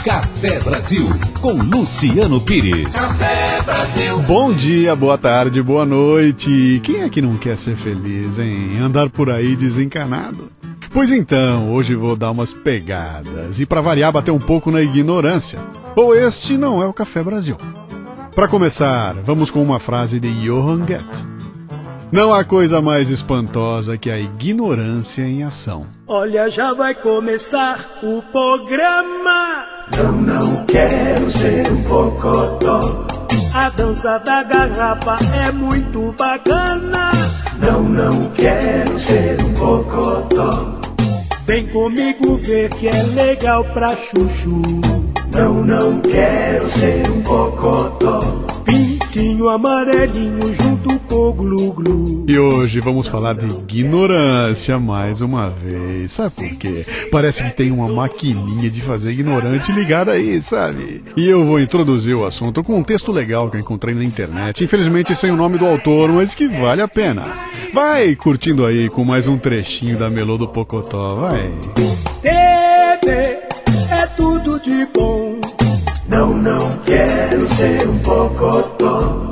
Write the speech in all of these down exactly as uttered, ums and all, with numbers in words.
Café Brasil, com Luciano Pires. Café Brasil. Bom dia, boa tarde, boa noite. Quem é que não quer ser feliz, hein? Andar por aí desencanado? Pois então, hoje vou dar umas pegadas e para variar bater um pouco na ignorância. Ou este não é o Café Brasil. Para começar, vamos com uma frase de Johann Goethe. Não há coisa mais espantosa que a ignorância em ação. Olha, já vai começar o programa. Não, não quero ser um bocodó. A dança da garrafa é muito bacana. Não, não quero ser um bocodó. Vem comigo ver que é legal pra chuchu. Não, não quero ser um bocodó. Pintinho amarelinho junto com o glu-glu. E hoje vamos falar de ignorância mais uma vez. Sabe por quê? Parece que tem uma maquininha de fazer ignorante ligada aí, sabe? E eu vou introduzir o assunto com um texto legal que eu encontrei na internet. Infelizmente sem o nome do autor, mas que vale a pena. Vai curtindo aí com mais um trechinho da Melô do Pocotó, vai. T V é tudo de bom. Não, não quero ser um bocodó.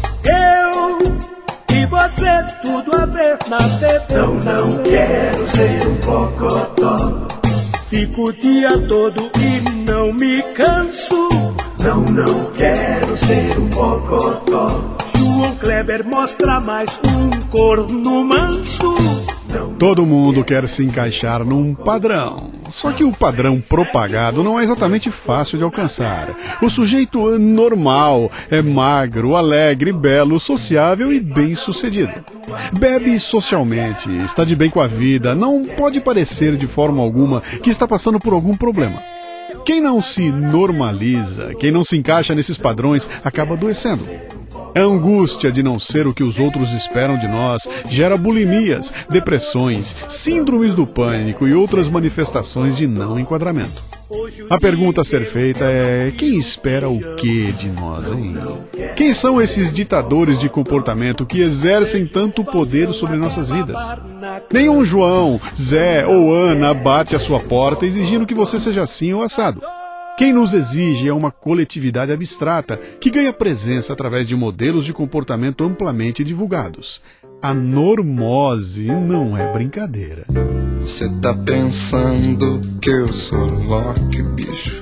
Eu e você tudo a ver na T V. Não, não quero ser um bocodó. Fico o dia todo e não me canso. Não, não quero ser um bocodó. João Kleber mostra mais um corno manso. Todo mundo quer se encaixar num padrão. Só que o padrão propagado não é exatamente fácil de alcançar. O sujeito normal é magro, alegre, belo, sociável e bem-sucedido. Bebe socialmente, está de bem com a vida, não pode parecer de forma alguma que está passando por algum problema. Quem não se normaliza, quem não se encaixa nesses padrões, acaba adoecendo. A angústia de não ser o que os outros esperam de nós gera bulimias, depressões, síndromes do pânico e outras manifestações de não enquadramento. A pergunta a ser feita é: quem espera o que de nós, hein? Quem são esses ditadores de comportamento que exercem tanto poder sobre nossas vidas? Nenhum João, Zé ou Ana bate à sua porta exigindo que você seja assim ou assado. Quem nos exige é uma coletividade abstrata que ganha presença através de modelos de comportamento amplamente divulgados. A normose não é brincadeira. Cê tá pensando que eu sou Loki, bicho?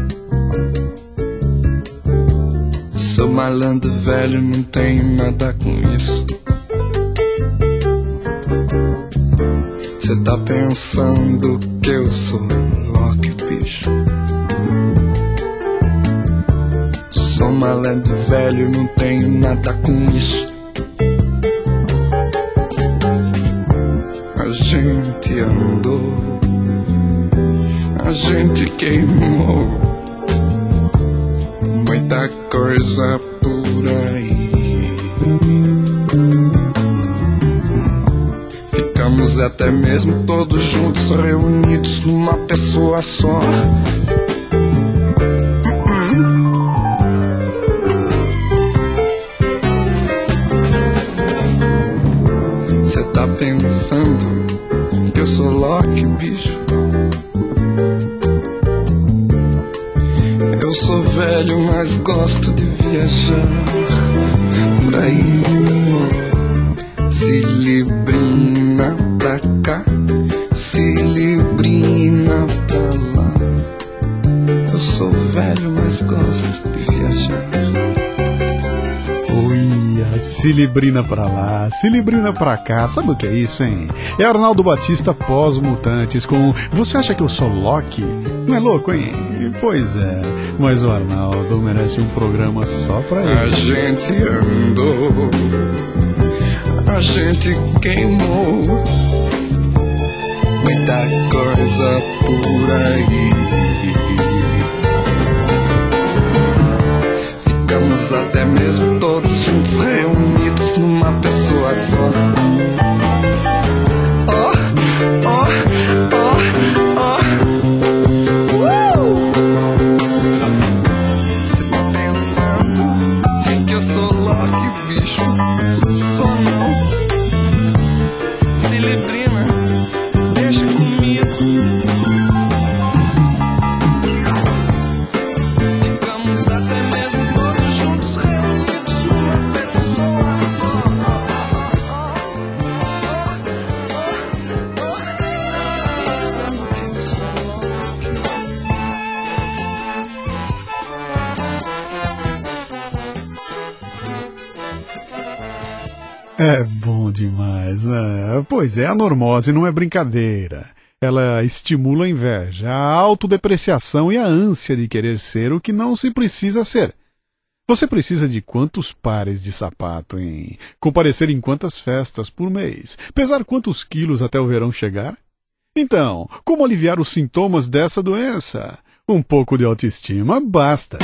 Sou malandro velho, não tenho nada com isso. Cê tá pensando que eu sou Loki, bicho? Sou malandro velho, não tenho nada com isso. A gente andou, a gente queimou muita coisa por aí. Ficamos até mesmo todos juntos, reunidos numa pessoa só. Tá pensando que eu sou Loki, bicho? Eu sou velho, mas gosto de viajar por aí. Cilibrina pra cá, cilibrina pra lá. Eu sou velho, mas gosto de viajar. Cilibrina pra lá, cilibrina pra cá, sabe o que é isso, hein? É Arnaldo Batista pós-Mutantes com Você Acha Que Eu Sou Loki? Não é louco, hein? Pois é, mas o Arnaldo merece um programa só pra ele. A gente andou, a gente queimou muita coisa por aí. Ficamos até mesmo todos juntos, reunidos numa pessoa só. Oh, oh, oh, oh. Uh! Cê tá pensando que eu sou Loki, bicho? Sou não. Cilibrina, deixa comigo. É bom demais, né? Pois é, a normose não é brincadeira. Ela estimula a inveja, a autodepreciação e a ânsia de querer ser o que não se precisa ser. Você precisa de quantos pares de sapato, hein? Comparecer em quantas festas por mês? Pesar quantos quilos até o verão chegar? Então, como aliviar os sintomas dessa doença? Um pouco de autoestima basta.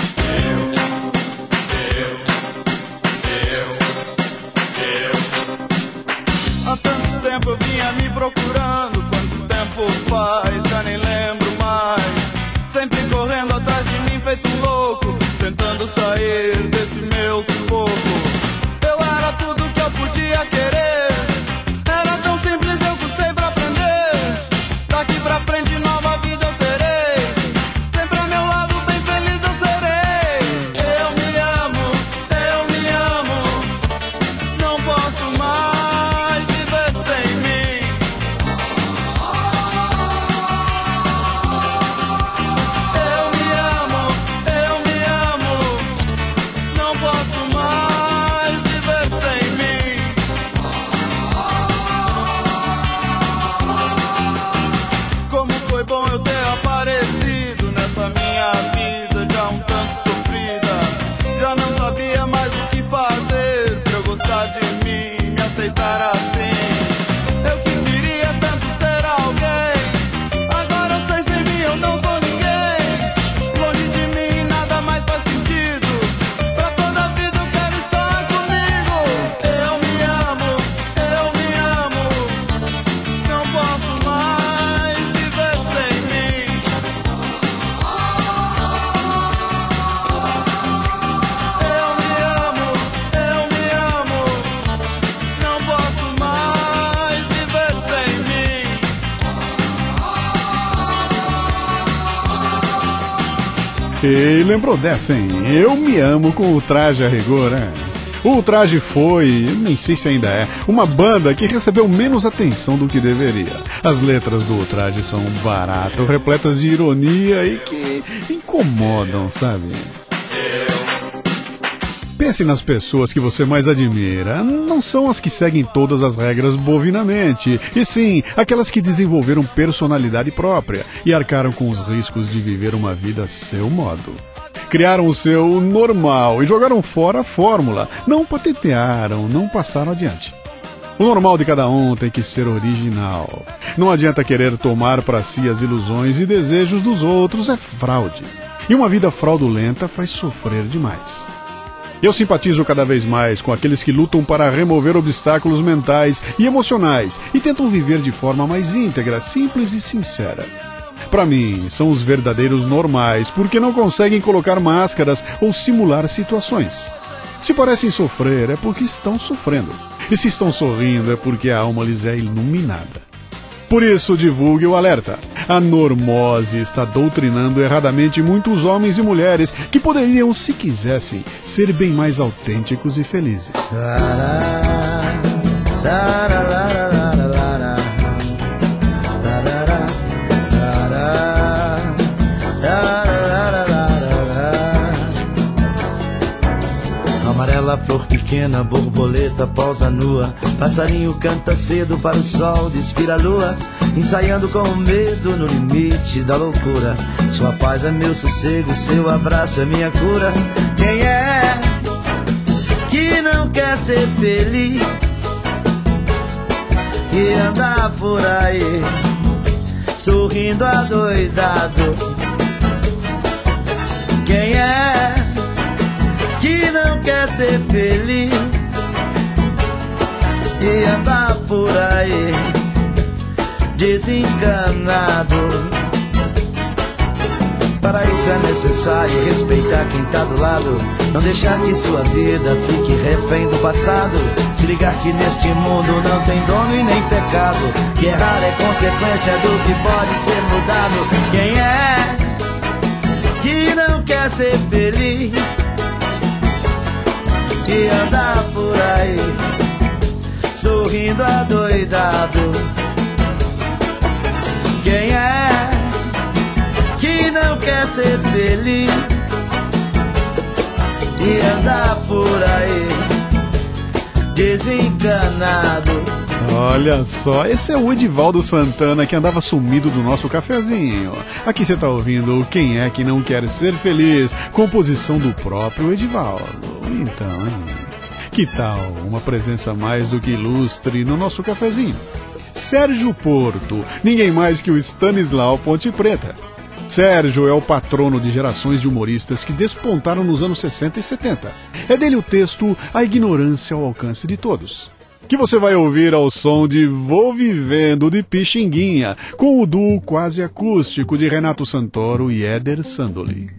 Há tanto tempo eu vinha me procurando, quanto tempo faz, já nem lembro mais. Sempre correndo atrás de mim feito um louco, tentando sair desse meu sufoco. Eu era tudo que eu podia querer, era tão simples, eu custei pra aprender. Daqui pra frente nova vida eu terei, sempre ao meu lado bem feliz eu serei. Eu me amo, eu me amo, não posso mais viver sem mim. Eu me amo, eu me amo, não posso mais viver sem mim. Como foi bom eu ter aparecido nessa minha vida já um tanto sofrida. Já não sabia mais o que fazer pra eu gostar de mim, me aceitar assim. Eu que queria tanto ter alguém, agora eu sei, sem mim eu não sou ninguém. Longe de mim nada mais faz sentido, pra toda a vida eu quero estar comigo. Eu me amo, eu me amo, não posso mais viver sem mim. Eu me amo, eu me amo, não posso mais viver sem mim. E lembrou dessa, hein? Eu me amo com o Traje a Rigor, né? O Traje foi, nem sei se ainda é, uma banda que recebeu menos atenção do que deveria. As letras do Traje são baratas, repletas de ironia e que incomodam, sabe? Pense nas pessoas que você mais admira. Não são as que seguem todas as regras bovinamente, e sim aquelas que desenvolveram personalidade própria e arcaram com os riscos de viver uma vida a seu modo. Criaram o seu normal e jogaram fora a fórmula. Não patentearam, não passaram adiante. O normal de cada um tem que ser original. Não adianta querer tomar para si as ilusões e desejos dos outros, é fraude. E uma vida fraudulenta faz sofrer demais. Eu simpatizo cada vez mais com aqueles que lutam para remover obstáculos mentais e emocionais e tentam viver de forma mais íntegra, simples e sincera. Para mim, são os verdadeiros normais, porque não conseguem colocar máscaras ou simular situações. Se parecem sofrer, é porque estão sofrendo. E se estão sorrindo, é porque a alma lhes é iluminada. Por isso, divulgue o alerta. A normose está doutrinando erradamente muitos homens e mulheres que poderiam, se quisessem, ser bem mais autênticos e felizes. Amarela flor pequena, borboleta pousa nua, passarinho canta cedo para o sol, despira a lua, ensaiando com o medo no limite da loucura. Sua paz é meu sossego, seu abraço é minha cura. Quem é que não quer ser feliz e andar por aí sorrindo adoidado? Quem é que não quer ser feliz e andar por aí desencanado? Para isso é necessário respeitar quem tá do lado, não deixar que sua vida fique refém do passado. Se ligar que neste mundo não tem dono e nem pecado, que errar é consequência do que pode ser mudado. Quem é que não quer ser feliz e andar por aí sorrindo adoidado? Quem é que não quer ser feliz e andar por aí desencanado. Olha só, esse é o Edivaldo Santana que andava sumido do nosso cafezinho. Aqui você tá ouvindo Quem é que não quer ser feliz? Composição do próprio Edivaldo. Então, hein? Que tal uma presença mais do que ilustre no nosso cafezinho? Sérgio Porto, ninguém mais que o Stanislau Ponte Preta. Sérgio é o patrono de gerações de humoristas que despontaram nos anos sessenta e setenta. É dele o texto A Ignorância ao Alcance de Todos, que você vai ouvir ao som de Vou Vivendo de Pixinguinha, com o duo quase acústico de Renato Santoro e Éder Sandoli.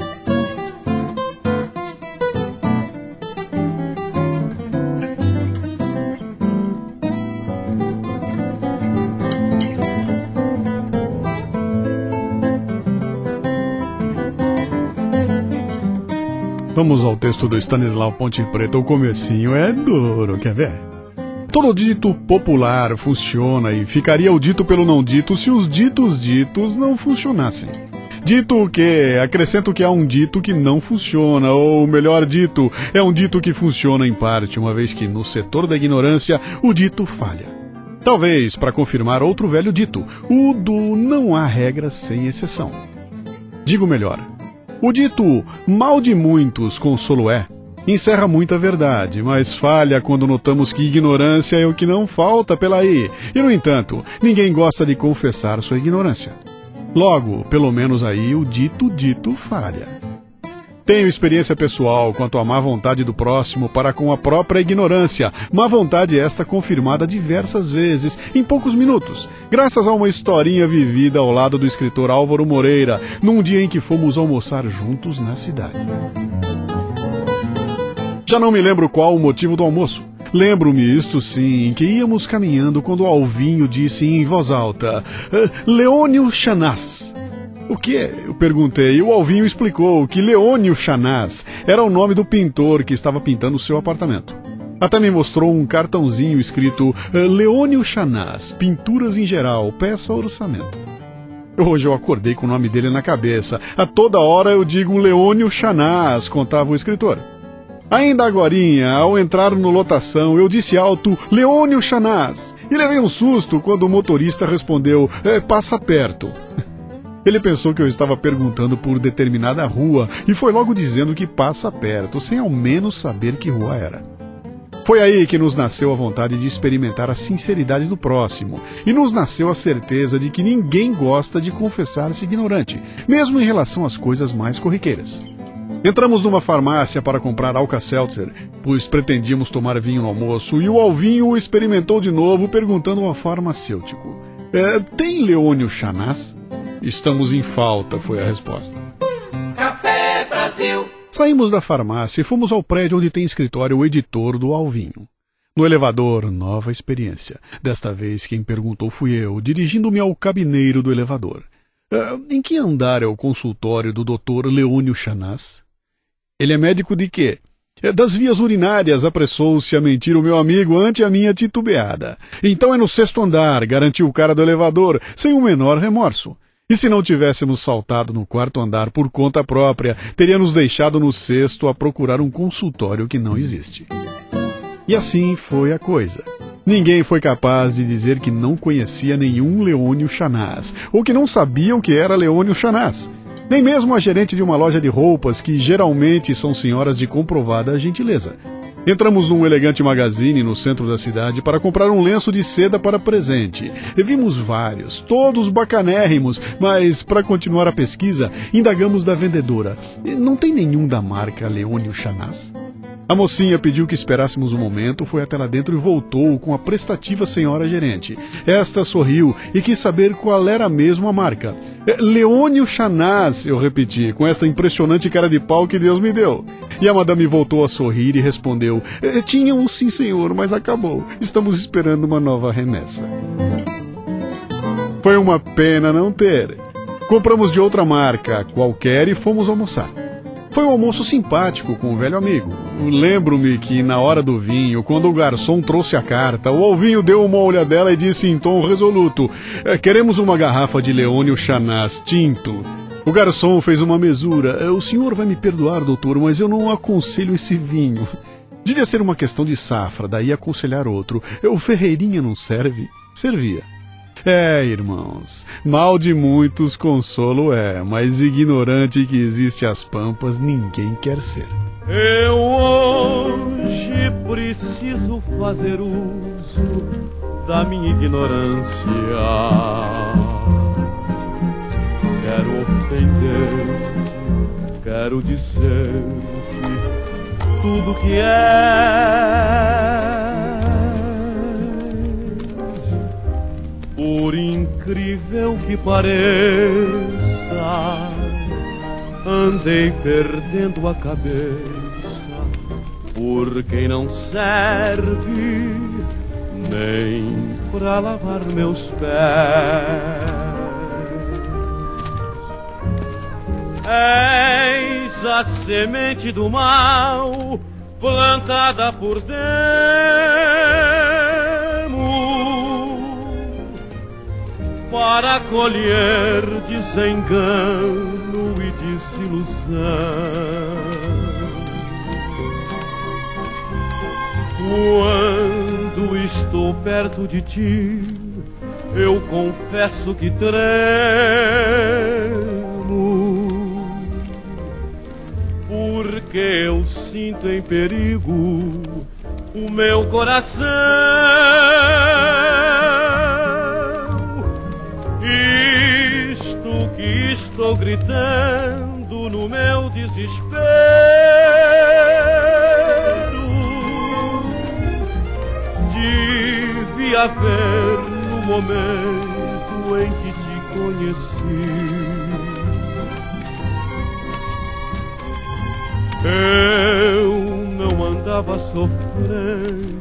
Vamos ao texto do Stanislau Ponte Preta. O comecinho é duro, quer ver? Todo dito popular funciona e ficaria o dito pelo não dito se os ditos ditos não funcionassem. Dito o quê? Acrescento que há um dito que não funciona, ou melhor dito, é um dito que funciona em parte, uma vez que no setor da ignorância o dito falha. Talvez para confirmar outro velho dito, o do não há regra sem exceção. Digo melhor, o dito mal de muitos consolo é encerra muita verdade, mas falha quando notamos que ignorância é o que não falta pela aí. E, no entanto, ninguém gosta de confessar sua ignorância. Logo, pelo menos aí, o dito dito falha. Tenho experiência pessoal quanto à má vontade do próximo para com a própria ignorância, má vontade esta confirmada diversas vezes, em poucos minutos, graças a uma historinha vivida ao lado do escritor Álvaro Moreira, num dia em que fomos almoçar juntos na cidade. Já não me lembro qual o motivo do almoço. Lembro-me, isto sim, que íamos caminhando quando o Alvinho disse em voz alta, Leônio Chanaz. O que? Eu perguntei, e o Alvinho explicou que Leônio Chanaz era o nome do pintor que estava pintando o seu apartamento. Até me mostrou um cartãozinho escrito Leônio Chanaz, pinturas em geral, peça orçamento. Hoje eu acordei com o nome dele na cabeça. A toda hora eu digo Leônio Chanaz, contava o escritor. Ainda agorinha, ao entrar no lotação, eu disse alto Leônio Chanaz e levei um susto quando o motorista respondeu é, passa perto. Ele pensou que eu estava perguntando por determinada rua e foi logo dizendo que passa perto, sem ao menos saber que rua era. Foi aí que nos nasceu a vontade de experimentar a sinceridade do próximo e nos nasceu a certeza de que ninguém gosta de confessar-se ignorante, mesmo em relação às coisas mais corriqueiras. Entramos numa farmácia para comprar Alka-Seltzer, pois pretendíamos tomar vinho no almoço, e o Alvinho o experimentou de novo, perguntando ao farmacêutico, é, tem Leônio Chanaz? Estamos em falta, foi a resposta. Café Brasil. Saímos da farmácia e fomos ao prédio onde tem escritório o editor do Alvinho. No elevador, nova experiência. Desta vez quem perguntou fui eu, dirigindo-me ao cabineiro do elevador. Uh, em que andar é o consultório do doutor Leônio Chanaz? Ele é médico de quê? Das vias urinárias, apressou-se a mentir o meu amigo ante a minha titubeada. Então é no sexto andar, garantiu o cara do elevador, sem o menor remorso. E se não tivéssemos saltado no quarto andar por conta própria, teria nos deixado no sexto a procurar um consultório que não existe. E assim foi a coisa. Ninguém foi capaz de dizer que não conhecia nenhum Leônio Chanaz, ou que não sabia o que era Leônio Chanaz. Nem mesmo a gerente de uma loja de roupas, que geralmente são senhoras de comprovada gentileza. Entramos num elegante magazine no centro da cidade para comprar um lenço de seda para presente. E vimos vários, todos bacanérrimos, mas para continuar a pesquisa, indagamos da vendedora. Não tem nenhum da marca Leônio Chanaz? A mocinha pediu que esperássemos um momento, foi até lá dentro e voltou com a prestativa senhora gerente. Esta sorriu e quis saber qual era mesmo a marca. Leônio Chanaz, eu repeti, com esta impressionante cara de pau que Deus me deu. E a madame voltou a sorrir e respondeu, tinha um sim senhor, mas acabou. Estamos esperando uma nova remessa. Foi uma pena não ter. Compramos de outra marca, qualquer, e fomos almoçar. Foi um almoço simpático com o velho amigo. Lembro-me que na hora do vinho, quando o garçom trouxe a carta, o Alvinho deu uma olhadela e disse em tom resoluto, queremos uma garrafa de Leônio Chanaz tinto. O garçom fez uma mesura. O senhor vai me perdoar, doutor, mas eu não aconselho esse vinho. Devia ser uma questão de safra, daí aconselhar outro. O Ferreirinha não serve? Servia. É, irmãos, mal de muitos consolo é, mas ignorante que existe às pampas ninguém quer ser. Eu hoje preciso fazer uso da minha ignorância. Quero ofender, quero dizer-te tudo que é. Por incrível que pareça, andei perdendo a cabeça por quem não serve nem pra lavar meus pés. És a semente do mal plantada por demo, para colher desengano e desilusão. Quando estou perto de ti, eu confesso que tremo, porque eu sinto em perigo o meu coração. Isto que estou gritando no meu desespero, devia ver no momento em que te conheci. Eu não andava sofrendo,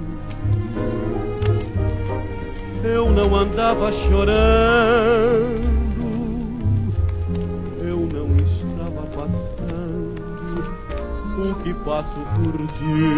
eu não andava chorando, eu não estava passando o que passo por ti.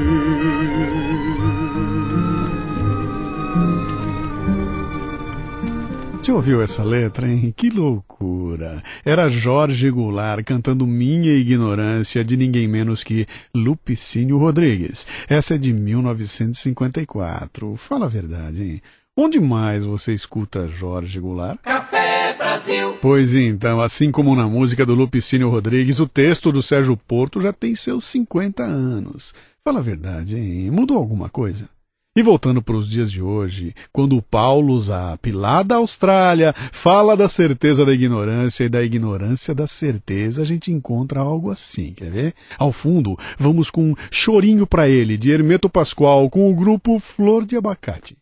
Você ouviu essa letra, hein? Que loucura! Era Jorge Goulart cantando Minha Ignorância, de ninguém menos que Lupicínio Rodrigues. Essa é de mil novecentos e cinquenta e quatro. Fala a verdade, hein? Onde mais você escuta Jorge Goulart? Café Brasil. Pois então, assim como na música do Lupicínio Rodrigues, o texto do Sérgio Porto já tem seus cinquenta anos. Fala a verdade, hein? Mudou alguma coisa? E voltando para os dias de hoje, quando o Paulo Zap, lá da Austrália, fala da certeza da ignorância e da ignorância da certeza, a gente encontra algo assim, quer ver? Ao fundo, vamos com Chorinho Pra Ele, de Hermeto Pascoal, com o grupo Flor de Abacate.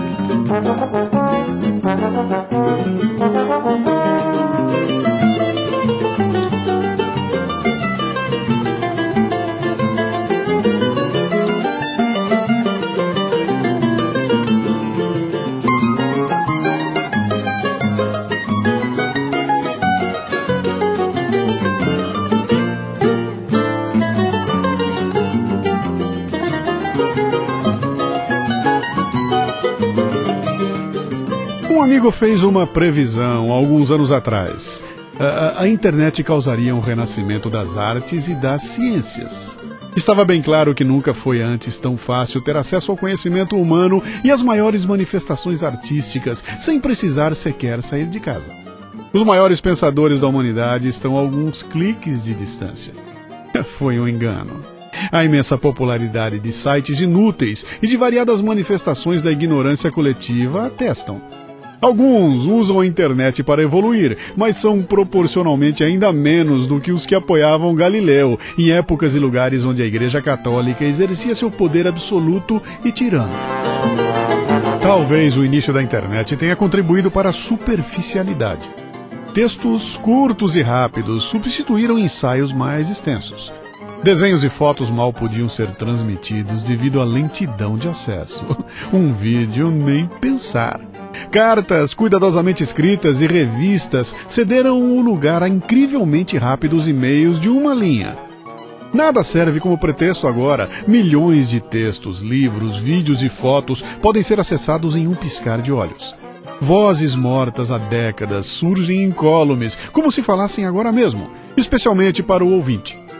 Um amigo fez uma previsão alguns anos atrás. A, a internet causaria um renascimento das artes e das ciências. Estava bem claro que nunca foi antes tão fácil ter acesso ao conhecimento humano e às maiores manifestações artísticas, sem precisar sequer sair de casa. Os maiores pensadores da humanidade estão a alguns cliques de distância. Foi um engano. A imensa popularidade de sites inúteis e de variadas manifestações da ignorância coletiva atestam. Alguns usam a internet para evoluir, mas são proporcionalmente ainda menos do que os que apoiavam Galileu, em épocas e lugares onde a Igreja Católica exercia seu poder absoluto e tirano. Talvez o início da internet tenha contribuído para a superficialidade. Textos curtos e rápidos substituíram ensaios mais extensos. Desenhos e fotos mal podiam ser transmitidos devido à lentidão de acesso. Um vídeo nem pensar. Cartas cuidadosamente escritas e revistas cederam o lugar a incrivelmente rápidos e-mails de uma linha. Nada serve como pretexto agora. Milhões de textos, livros, vídeos e fotos podem ser acessados em um piscar de olhos. Vozes mortas há décadas surgem incólumes, como se falassem agora mesmo, especialmente para o ouvinte.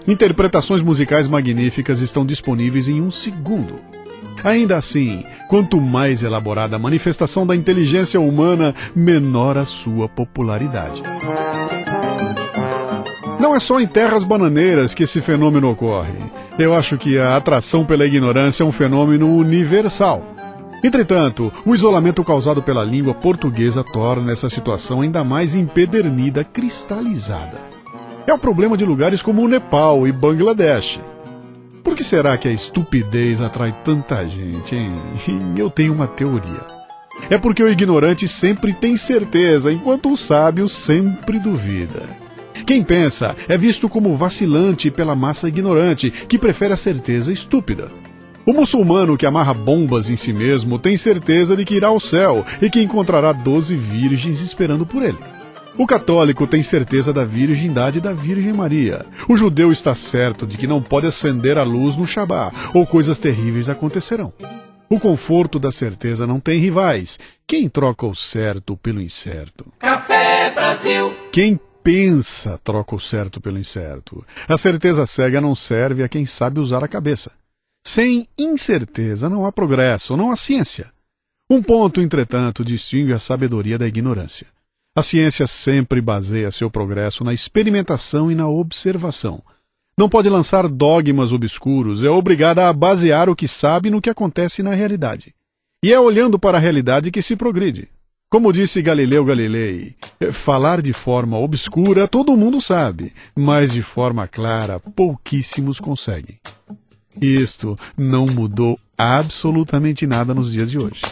Interpretações musicais magníficas estão disponíveis em um segundo. Ainda assim, quanto mais elaborada a manifestação da inteligência humana, menor a sua popularidade. Não é só em terras bananeiras que esse fenômeno ocorre. Eu acho que a atração pela ignorância é um fenômeno universal. Entretanto, o isolamento causado pela língua portuguesa torna essa situação ainda mais empedernida, cristalizada. É o problema de lugares como o Nepal e Bangladesh. Por que será que a estupidez atrai tanta gente, hein? Eu tenho uma teoria. É porque o ignorante sempre tem certeza, enquanto o sábio sempre duvida. Quem pensa é visto como vacilante pela massa ignorante, que prefere a certeza estúpida. O muçulmano que amarra bombas em si mesmo tem certeza de que irá ao céu e que encontrará doze virgens esperando por ele. O católico tem certeza da virgindade da Virgem Maria. O judeu está certo de que não pode acender a luz no Shabá, ou coisas terríveis acontecerão. O conforto da certeza não tem rivais. Quem troca o certo pelo incerto? Café Brasil. Quem pensa troca o certo pelo incerto. A certeza cega não serve a quem sabe usar a cabeça. Sem incerteza não há progresso, não há ciência. Um ponto, entretanto, distingue a sabedoria da ignorância. A ciência sempre baseia seu progresso na experimentação e na observação. Não pode lançar dogmas obscuros, é obrigada a basear o que sabe no que acontece na realidade. E é olhando para a realidade que se progride. Como disse Galileu Galilei, falar de forma obscura todo mundo sabe, mas de forma clara pouquíssimos conseguem. Isto não mudou absolutamente nada nos dias de hoje.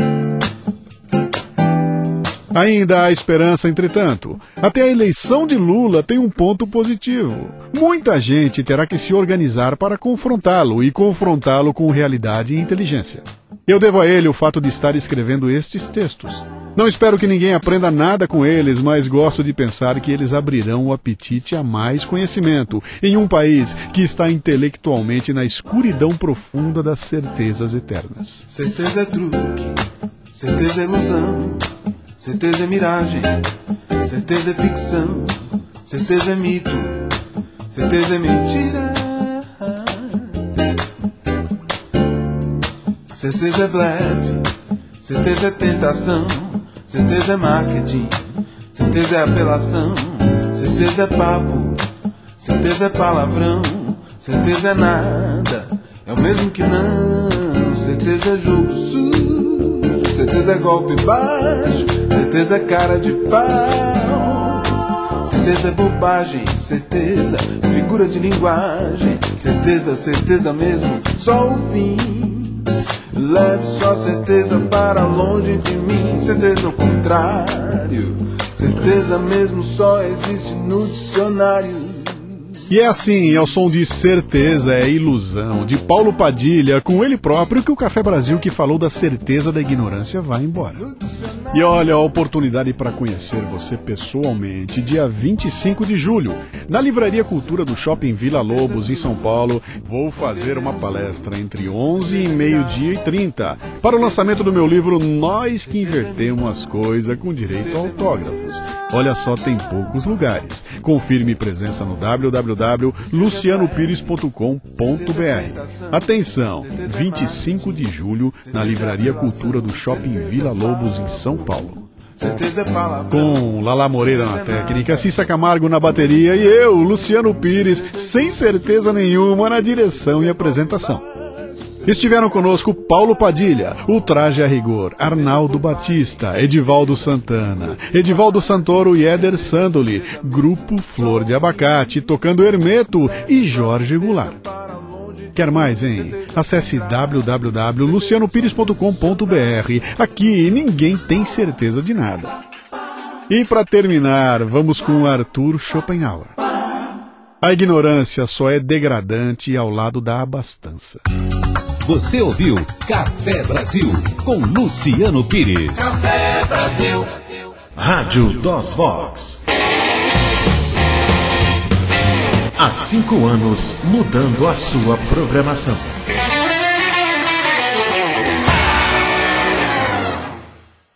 Ainda há esperança, entretanto. Até a eleição de Lula tem um ponto positivo. Muita gente terá que se organizar para confrontá-lo e confrontá-lo com realidade e inteligência. Eu devo a ele o fato de estar escrevendo estes textos. Não espero que ninguém aprenda nada com eles, mas gosto de pensar que eles abrirão o apetite a mais conhecimento em um país que está intelectualmente na escuridão profunda das certezas eternas. Certeza é truque, certeza é ilusão. Certeza é miragem, certeza é ficção, certeza é mito, certeza é mentira. Certeza é blefe, certeza é tentação, certeza é marketing, certeza é apelação, certeza é papo, certeza é palavrão, certeza é nada, é o mesmo que não, certeza é jogo sujo, certeza é golpe baixo, certeza é cara de pau. Certeza é bobagem, certeza, figura de linguagem. Certeza, certeza mesmo, só o fim. Leve sua certeza para longe de mim. Certeza ao contrário, certeza mesmo só existe no dicionário. E é assim, ao som de Certeza é Ilusão, de Paulo Padilha, com ele próprio, que o Café Brasil, que falou da certeza da ignorância, vai embora. E olha a oportunidade para conhecer você pessoalmente, dia vinte e cinco de julho, na Livraria Cultura do Shopping Vila Lobos, em São Paulo. Vou fazer uma palestra entre onze e meio-dia e trinta, para o lançamento do meu livro Nós que Invertemos as Coisas, com direito a autógrafos. Olha só, tem poucos lugares. Confirme presença no w w w ponto luciano pires ponto com ponto b r. Atenção, vinte e cinco de julho, na Livraria Cultura do Shopping Vila Lobos, em São Paulo. Com Lala Moreira na técnica, Cissa Camargo na bateria e eu, Luciano Pires, sem certeza nenhuma, na direção e apresentação. Estiveram conosco Paulo Padilha, o Traje a Rigor, Arnaldo Batista, Edivaldo Santana, Edivaldo Santoro e Éder Sandoli, Grupo Flor de Abacate, tocando Hermeto, e Jorge Goulart. Quer mais, hein? Acesse w w w ponto luciano pires ponto com ponto b r. Aqui ninguém tem certeza de nada. E para terminar, vamos com Arthur Schopenhauer. A ignorância só é degradante ao lado da abastança. Você ouviu Café Brasil, com Luciano Pires. Café Brasil. Rádio DOS Vox. Há cinco anos mudando a sua programação.